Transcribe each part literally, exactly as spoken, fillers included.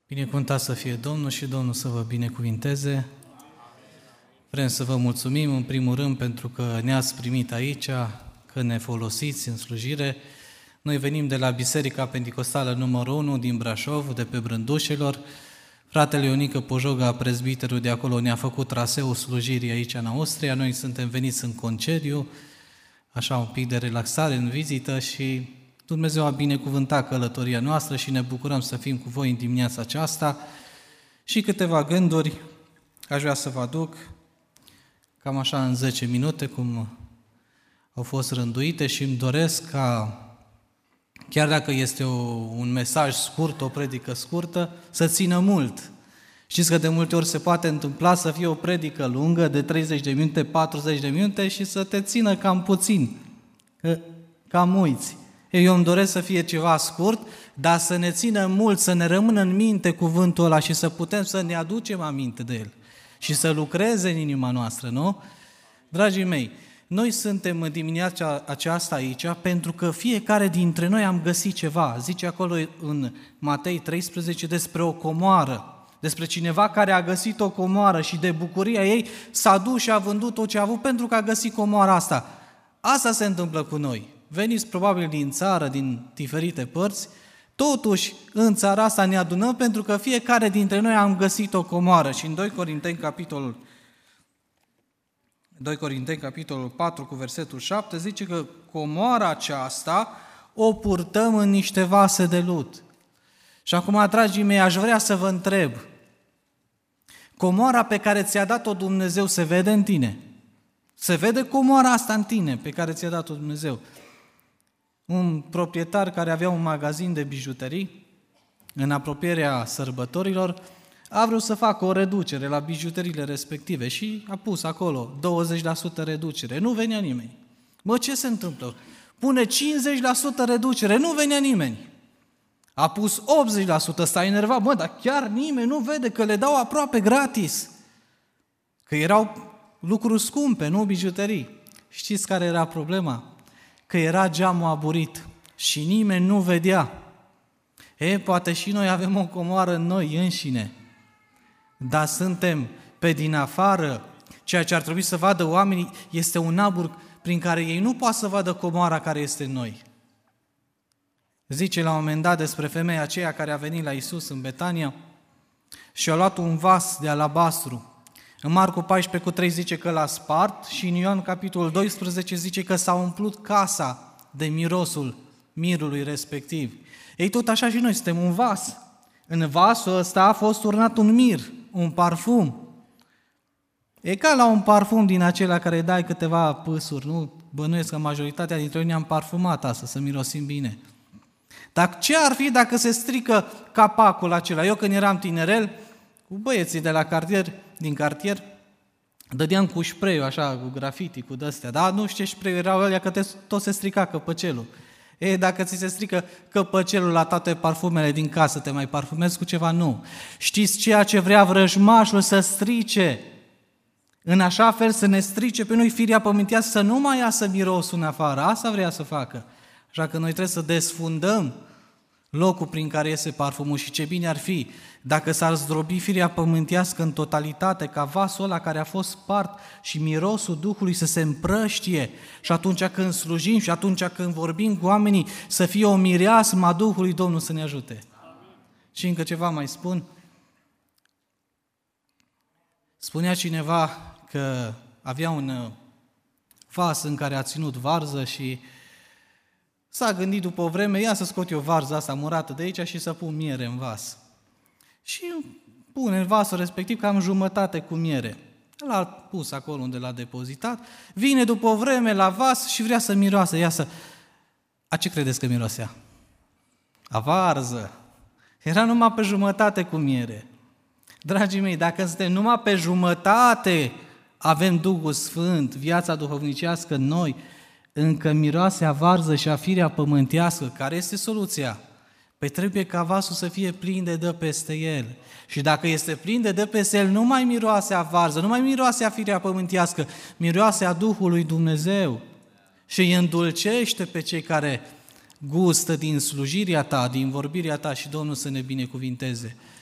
Binecuvântat să fie Domnul și Domnul să vă binecuvinteze. Vrem să vă mulțumim în primul rând pentru că ne-ați primit aici, că ne folosiți în slujire. Noi venim de la Biserica Pentecostală numărul unu din Brașov, de pe Brândușelor. Fratele Ionică Pojoga, prezbiterul de acolo, ne-a făcut traseul slujirii aici în Austria. Noi suntem veniți în concediu, așa un pic de relaxare în vizită și Dumnezeu a binecuvântat călătoria noastră și ne bucurăm să fim cu voi în dimineața aceasta. Și câteva gânduri aș vrea să vă aduc, cam așa în zece minute, cum au fost rânduite, și îmi doresc ca, chiar dacă este o, un mesaj scurt, o predică scurtă, să țină mult. Știți că de multe ori se poate întâmpla să fie o predică lungă, de treizeci de minute, patruzeci de minute, și să te țină cam puțin, că cam uiți. Eu îmi doresc să fie ceva scurt, dar să ne țină mult, să ne rămână în minte cuvântul ăla și să putem să ne aducem aminte de el și să lucreze în inima noastră, nu? Dragii mei, noi suntem în dimineața aceasta aici pentru că fiecare dintre noi am găsit ceva. Zice acolo în Matei treisprezece despre o comoară, despre cineva care a găsit o comoară și de bucuria ei s-a dus și a vândut tot ce a avut pentru că a găsit comoara asta. Asta se întâmplă cu noi. Veniți probabil din țară, din diferite părți, totuși în țara asta ne adunăm pentru că fiecare dintre noi am găsit o comoară. Și în doi Corinteni, capitolul, doi Corinteni, capitolul patru, cu versetul șapte, zice că comoara aceasta o purtăm în niște vase de lut. Și acum, dragii mei, aș vrea să vă întreb, comoara pe care ți-a dat-o Dumnezeu se vede în tine? Se vede comoara asta în tine pe care ți-a dat-o Dumnezeu? Un proprietar care avea un magazin de bijuterii, în apropierea sărbătorilor, a vrut să facă o reducere la bijuteriile respective și a pus acolo douăzeci la sută reducere. Nu venea nimeni. Mă, ce se întâmplă? Pune cincizeci la sută reducere, nu venea nimeni. A pus optzeci la sută, s-a enervat. Mă, dar chiar nimeni nu vede că le dau aproape gratis. Că erau lucruri scumpe, nu bijuterii. Știți care era problema? Că era geamul aburit și nimeni nu vedea. E, poate și noi avem o comoară în noi înșine, dar suntem pe din afară. Ceea ce ar trebui să vadă oamenii este un abur prin care ei nu pot să vadă comoara care este în noi. Zice la un moment dat despre femeia aceea care a venit la Iisus în Betania și a luat un vas de alabastru. În Marcu paisprezece cu trei zice că l-a spart și în Ioan capitolul doisprezece zice că s-a umplut casa de mirosul mirului respectiv. Ei, tot așa și noi suntem un vas. În vasul ăsta a fost turnat un mir, un parfum. E ca la un parfum din acela care dai câteva pâsuri, nu? Bănuiesc că majoritatea dintre noi ne-am parfumat asta, să mirosim bine. Dar ce ar fi dacă se strică capacul acela? Eu când eram tinerel, cu băieții de la cartier, din cartier, dădeam cu spray așa, cu grafiti, cu de-astea, dar nu știu ce spray erau alea, că te, tot se strica căpăcelul. E, dacă ți se strică căpăcelul la toate parfumele din casă, te mai parfumezi cu ceva? Nu. Știți ceea ce vrea vrăjmașul să strice? În așa fel să ne strice pe noi firea pământească, să nu mai iasă mirosul în afară. Asta vrea să facă. Așa că noi trebuie să desfundăm locul prin care iese parfumul și ce bine ar fi dacă s-ar zdrobi firea pământească în totalitate, ca vasul ăla care a fost spart și mirosul Duhului să se împrăștie și atunci când slujim și atunci când vorbim cu oamenii să fie o mireasmă a Duhului, Domnul să ne ajute. Amin. Și încă ceva mai spun. Spunea cineva că avea un vas în care a ținut varză și s-a gândit după o vreme, ia să scot eu varza asta murată de aici și să pun miere în vas. Și pune în vasul respectiv cam jumătate cu miere. L-a pus acolo unde l-a depozitat, vine după o vreme la vas și vrea să miroase. Ia să... A ce credeți că mirosea? A varză. Era numai pe jumătate cu miere. Dragii mei, dacă suntem numai pe jumătate, avem Duhul Sfânt, viața duhovnicească în noi, încă miroase a varză și a firea pământească. Care este soluția? Păi trebuie ca vasul să fie plin de dă peste el. Și dacă este plin de dă peste el, nu mai miroase a varză, nu mai miroase a firea pământească, miroase a Duhului Dumnezeu. Și îi îndulcește pe cei care gustă din slujirea ta, din vorbirea ta, și Domnul să ne binecuvinteze.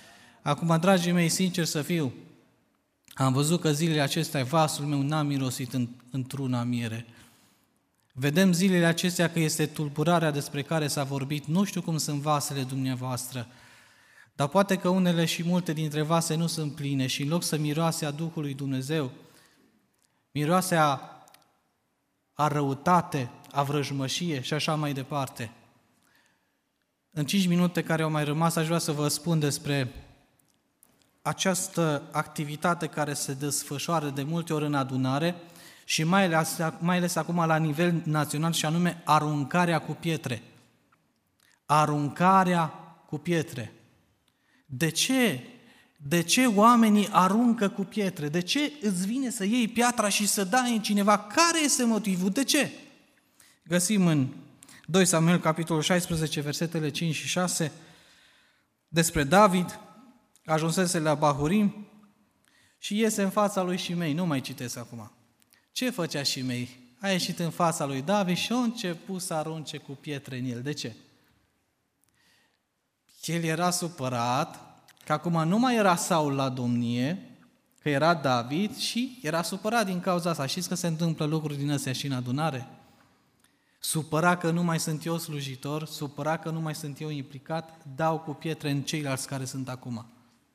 Acum, dragii mei, sincer să fiu, am văzut că zilele acestea vasul meu n-a mirosit în, într-una miere. Vedem zilele acestea că este tulburarea despre care s-a vorbit. Nu știu cum sunt vasele dumneavoastră, dar poate că unele și multe dintre vase nu sunt pline și în loc să miroase a Duhului Dumnezeu, miroase a, a răutate, a vrăjmășie și așa mai departe. În cinci minute care au mai rămas, aș vrea să vă spun despre această activitate care se desfășoară de multe ori în adunare și mai ales, mai ales acum la nivel național, și anume aruncarea cu pietre. Aruncarea cu pietre. De ce? De ce oamenii aruncă cu pietre? De ce îți vine să iei piatra și să dai în cineva? Care este motivul? De ce? Găsim în doi Samuel, capitolul șaisprezece, versetele cinci și șase, despre David. Ajunsese la Bahurim și iese în fața lui Șimei. Nu mai citesc acum. Ce făcea Șimei? A ieșit în fața lui David și a început să arunce cu pietre în el. De ce? El era supărat că acum nu mai era Saul la domnie, că era David și era supărat din cauza asta. Știți că se întâmplă lucruri din astea și în adunare? Supărat că nu mai sunt eu slujitor, supărat că nu mai sunt eu implicat, dau cu pietre în ceilalți care sunt acum.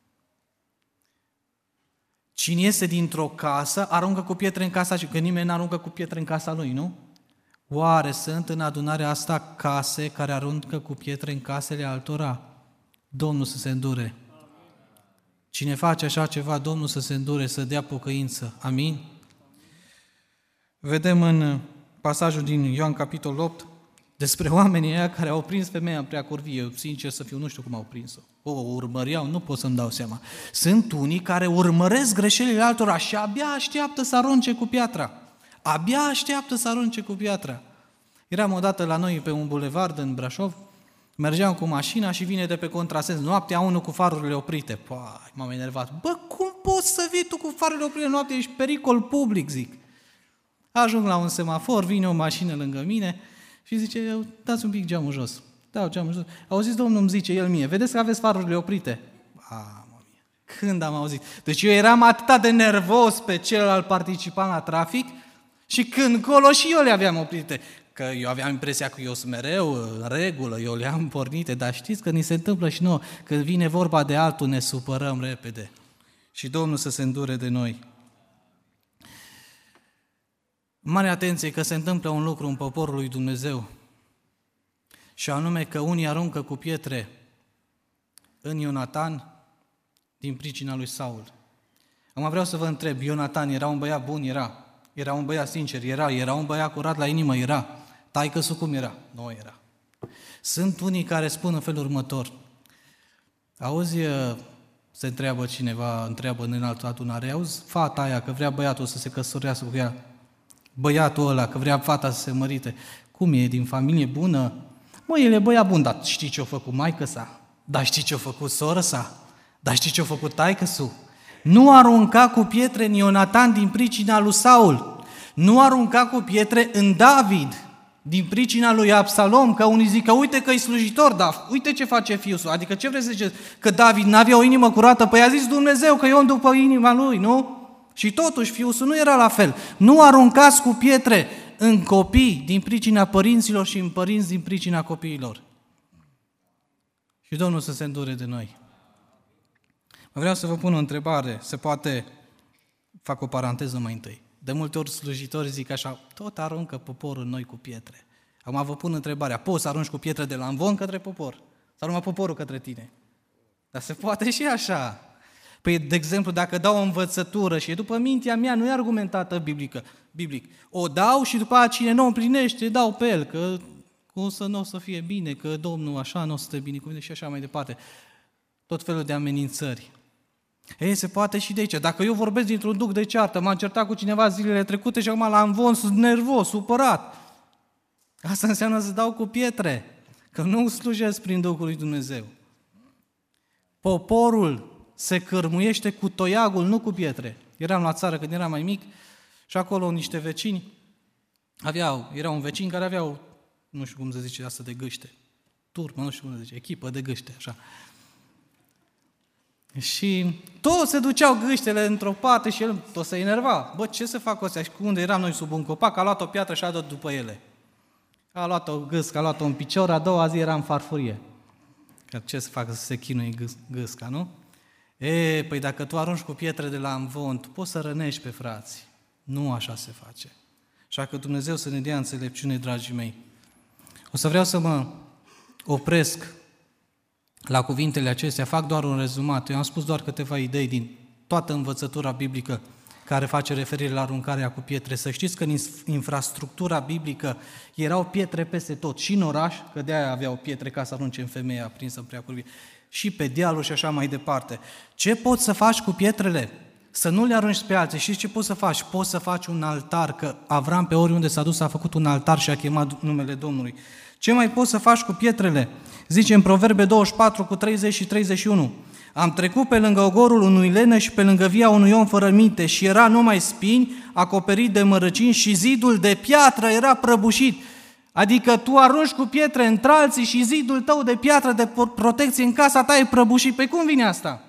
Cine iese dintr-o casă, aruncă cu pietre în casa și că nimeni nu aruncă cu pietre în casa lui, nu? Oare sunt în adunarea asta case care aruncă cu pietre în casele altora? Domnul să se îndure. Cine face așa ceva, Domnul să se îndure, să dea pocăință. Amin? Vedem în pasajul din Ioan, capitolul opt, despre oamenii aia care au prins femeia prea curvie. Eu, sincer să fiu, nu știu cum au prins-o. O, o urmăreau, nu pot să-mi dau seama. Sunt unii care urmăresc greșelile altora și abia așteaptă să arunce cu piatra. Abia așteaptă să arunce cu piatra. Eram odată la noi pe un bulevard în Brașov, mergeam cu mașina și vine de pe contrasens. Noaptea unul cu farurile oprite. Păi, m-am enervat. Bă, cum poți să vii tu cu farurile oprite noaptea? Ești pericol public, zic. Ajung la un semafor, vine o mașină lângă mine și zice, dați un pic geamul jos. Dau geamul jos. Auziți, Domnul îmi zice el mie, vedeți că aveți farurile oprite? A, mă, când am auzit? Deci eu eram atât de nervos pe celălalt participant la trafic și când colo și eu le aveam oprite. Că eu aveam impresia că eu sunt mereu în regulă, eu le-am pornite, dar știți că ni se întâmplă și nouă, când vine vorba de altul, ne supărăm repede. Și Domnul să se îndure de noi. Mare atenție că se întâmplă un lucru în poporul lui Dumnezeu, și anume că unii aruncă cu pietre în Ionatan din pricina lui Saul. Acum vreau să vă întreb, Ionatan era un băiat bun? Era. Era un băiat sincer? Era. Era un băiat curat la inimă? Era. Taică-su cum era? Nu era. Sunt unii care spun în felul următor, auzi, se întreabă cineva, întreabă în altă adunare, auzi, fata aia că vrea băiatul să se căsătorească cu ea, băiatul ăla că vrea fata să se mărite, cum e, din familie bună? Mă, el e băiat bun, dar știi ce-a făcut maică sa? Dar știi ce-a făcut soră sa? Dar știi ce-a făcut taică-su? Nu arunca cu pietre în Ionatan din pricina lui Saul, nu arunca cu pietre în David din pricina lui Absalom, că unii zic că uite că e slujitor, dar uite ce face fiul său. Adică ce vreți să ziceți? Că David n-avea o inimă curată? Păi a zis Dumnezeu că eu îmi după inima lui, nu? Și totuși fiul său nu era la fel. Nu aruncați cu pietre în copii din pricina părinților și în părinți din pricina copiilor. Și Domnul să se îndure de noi. Vreau să vă pun o întrebare, se poate, fac o paranteză mai întâi. De multe ori slujitorii zic așa, tot aruncă poporul noi cu pietre. Acum vă pun întrebarea, poți să arunci cu pietre de la amvon către popor? Sau numai poporul către tine? Dar se poate și așa. Păi, de exemplu, dacă dau o învățătură și e după mintea mea, nu e argumentată biblică, biblic. O dau și după aceea cine nu o împlinește, dau pe el, că o să nu o să fie bine, că Domnul așa nu o să te binecuvânteze și așa mai departe. Tot felul de amenințări. Ei, se poate și de aici. Dacă eu vorbesc dintr-un duc de ceartă, m-am certat cu cineva zilele trecute și acum la amvon sunt nervos, supărat. Asta înseamnă să dau cu pietre, că nu slujesc prin Duhul lui Dumnezeu. Poporul se cârmuiește cu toiagul, nu cu pietre. Eram la țară când eram mai mic și acolo niște vecini aveau, era un vecin care aveau, nu știu cum se zice asta de gâște, turmă, nu știu cum se zice, echipă de gâște, așa. Și toți se duceau gâștele într-o parte și el tot se enerva. Bă, ce să fac ăstea? Și unde eram noi sub un copac, a luat o piatră și a dat după ele. A luat o gâscă, a luat-o în picior, a doua zi era în farfurie. Că ce să facă să se chinuie gâs- gâsca, nu? E, păi dacă tu arunci cu pietre de la amvon, tu poți să rănești pe frați. Nu așa se face. Așa că Dumnezeu să ne dea înțelepciune, dragii mei. O să vreau să mă opresc la cuvintele acestea, fac doar un rezumat. Eu am spus doar câteva idei din toată învățătura biblică care face referire la aruncarea cu pietre. Să știți că în infrastructura biblică erau pietre peste tot, și în oraș, că de-aia aveau pietre ca să arunce în femeia aprinsă în prea curvie, și pe dealuri și așa mai departe. Ce poți să faci cu pietrele? Să nu le arunci pe alții. Și ce poți să faci? Poți să faci un altar, că Avram pe oriunde s-a dus a făcut un altar și a chemat numele Domnului. Ce mai poți să faci cu pietrele? Zice în Proverbe douăzeci și patru cu treizeci și treizeci și unu. Am trecut pe lângă ogorul unui lene și pe lângă via unui om fără minte și era numai spini, acoperit de mărăcini și zidul de piatră era prăbușit. Adică tu arunci cu pietre între alții și zidul tău de piatră de protecție în casa ta e prăbușit. Păi cum vine asta?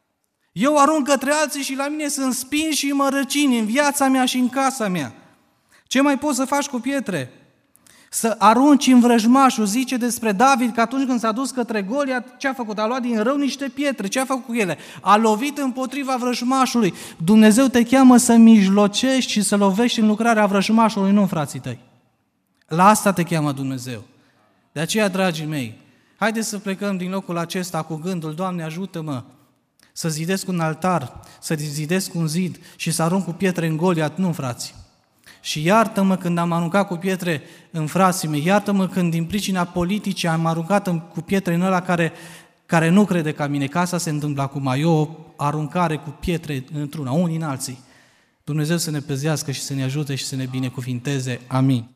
Eu arunc către alții și la mine sunt spini și mărăcini în viața mea și în casa mea. Ce mai poți să faci cu pietre? Să arunci în vrăjmașul. Zice despre David că atunci când s-a dus către Goliat, ce a făcut? A luat din râu niște pietre. Ce a făcut cu ele? A lovit împotriva vrăjmașului. Dumnezeu te cheamă să mijlocești și să lovești în lucrarea vrăjmașului, nu, frații tăi. La asta te cheamă Dumnezeu. De aceea, dragii mei, haideți să plecăm din locul acesta cu gândul: Doamne, ajută-mă să zidesc un altar, să zidesc un zid și să arunc cu pietre în Goliat, nu, frații. Și iartă-mă când am aruncat cu pietre în frații mei, iartă-mă când din pricina politicii am aruncat cu pietre în ăla care, care nu crede ca mine, că asta se întâmplă acum, e o aruncare cu pietre într-una, unii în alții. Dumnezeu să ne păzească și să ne ajute și să ne binecuvinteze. Amin.